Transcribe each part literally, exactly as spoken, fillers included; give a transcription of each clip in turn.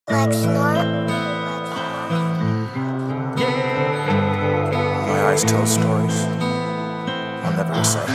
Like snort. My eyes tell stories I'll never recite.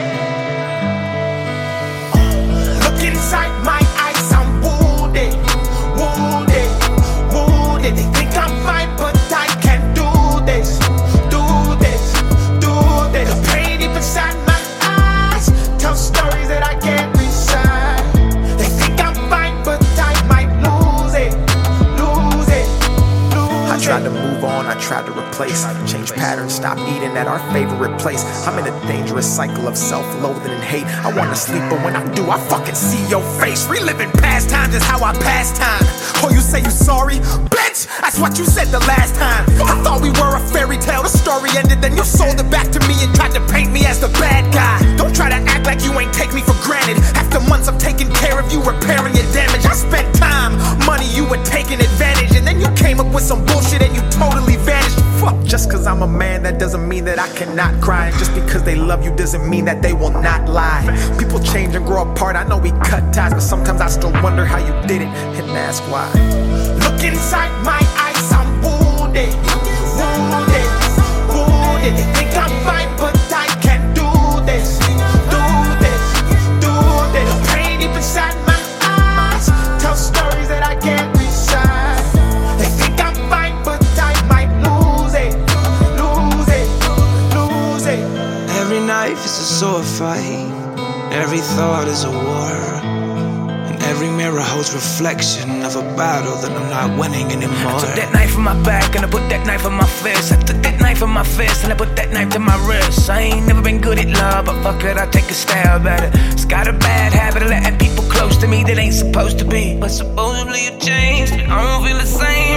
Look inside my eyes, I'm wounded, wounded, wounded. They think I'm fine, but I can't do this, do this, do this. The pain deep inside my eyes tell stories that I can't recite. They think I'm fine, but I might lose it, lose it, lose it. I tried to move on, I tried to replace, change patterns, stop eating at our favorite place. I'm in a dangerous cycle of self-loathing and hate. I wanna sleep, but when I do, I fucking see your face. Reliving past times is how I pass time. Oh, you say you sorry? Bitch, that's what you said the last time. I thought we were a fairy tale, the story ended, then you sold it back to me and tried to paint me as the bad guy. Don't try to act like you ain't take me for granted. After months of taking care of you, repairing your damage, I spent time, money, you were taking advantage, and then you came up with some bullshit and you totally vanished. Fuck, just cause I'm a man, that doesn't mean that I cannot cry. And just because they love you doesn't mean that they will not lie. People change and grow apart, I know we cut ties, but sometimes I still wonder how you did it and ask why. Look inside my eyes, I'm wounded, wounded, wounded. They think I'm fine, but I can't do this, do this, do this. The pain deep inside my eyes tell stories that I can't recite. They think I'm fine, but I might lose it, lose it, lose it. Every knife is a sword fight, every thought is a war. Every mirror holds reflection of a battle that I'm not winning anymore. I took that knife from my back and I put that knife on my fist. I took that knife from my fist and I put that knife to my wrist. I ain't never been good at love, but fuck it, I take a stab at it. It's got a bad habit of letting people close to me that ain't supposed to be. But supposedly you changed, I don't feel the same.